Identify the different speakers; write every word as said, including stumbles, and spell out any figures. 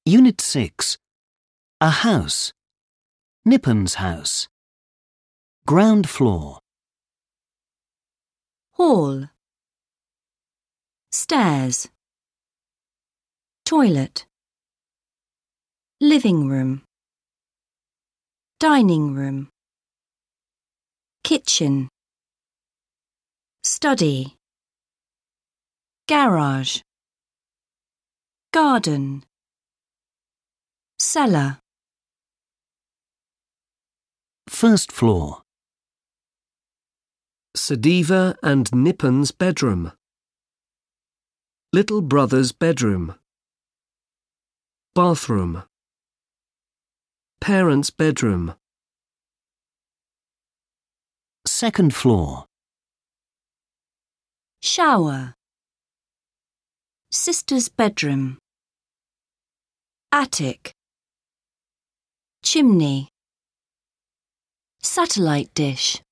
Speaker 1: Unit six. A house. Nippon's house. Ground floor.
Speaker 2: Hall. Stairs. Toilet. Living room. Dining room. Kitchen. Study. Garage. Garden. Cellar.
Speaker 1: First floor.
Speaker 3: Sadiva and Nippon's bedroom. Little brother's bedroom. Bathroom. Parents' bedroom.
Speaker 1: Second floor.
Speaker 2: Shower. Sister's bedroom. Attic. Chimney. Satellite dish.